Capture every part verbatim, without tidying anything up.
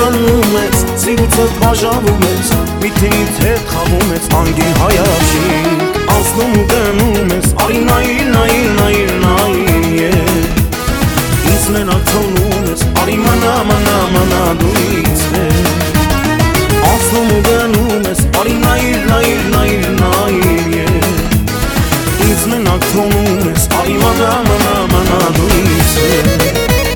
անում ես, սիրուցդ բաժանում ես, միթինից հետ խաղում ես, անգին հայացիկ անցնում ու գնում ես, արի նայիր, նայիր, նայիր, նայիր ինձ մենակ թողնում ես, արի մանա, մանա, մանա դու ինձ հետ անցնում ու գնում ես, արի նայիր, նայիր, նայիր, նայիր ինձ մենակ թողնում ես, արի մանա, մանա, մանա դու ինձ հետ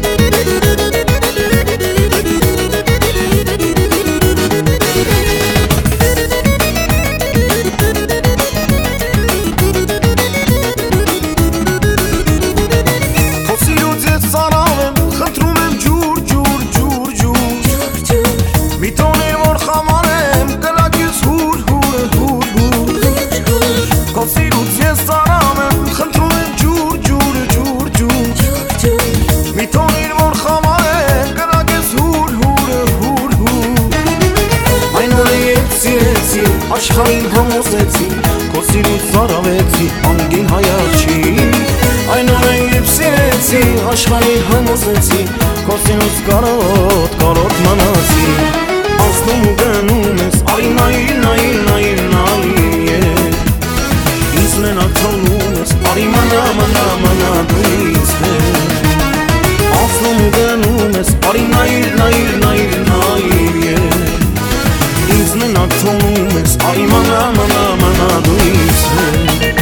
Աշխարհին համոզեցի, քո սիրուց զարավեցի, անգին հայացի Այն օրեն երբ սիրեցի, աշխարհին համոզեցի, քո սիրուց կարոտ, կարոտ մանացի Անցնում ու գնում ես, արի նայիր, նայիր, նայիր, նայիր Ինձ մենակ թողնում ես, արի մանա, մանա, մանա դու ինձ հետ Անցնում ու գնում ես, արի նայիր, նայիր, նայիր, նայիր Ինձ մենակ թողնում ես, արի մանա, մանա, մանա դու ինձ հետ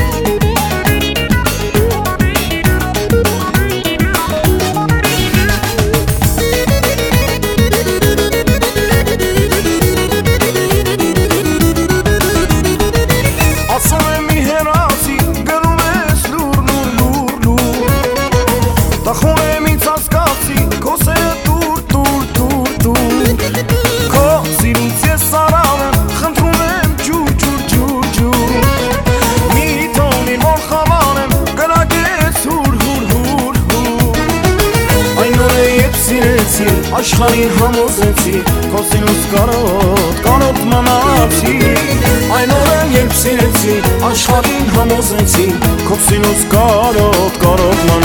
Ասում եմ մի հեռացի, գնում ես լուր, լուր, լուր, լուր Տախում եմ ինձ հասկացի, քո սերը դուր, դուր, դուր, դուր Քո սիրուց ես սարավ եմ, խնդրում եմ ջուր, ջուր, ջուր, ջուր Մի թողնիր որ խավար եմ, կրակ ես հուր, հուր, հուր, հուր Այն օր է երբ սիրեցի, աշխարհին համոզեցի, քո սիրուց կարոտ, կարոտ մանացի Այն օր է երբ սիրեցի, աշխարհին համոզեցի, քո սիրուց կարոտ, կարոտ մանացի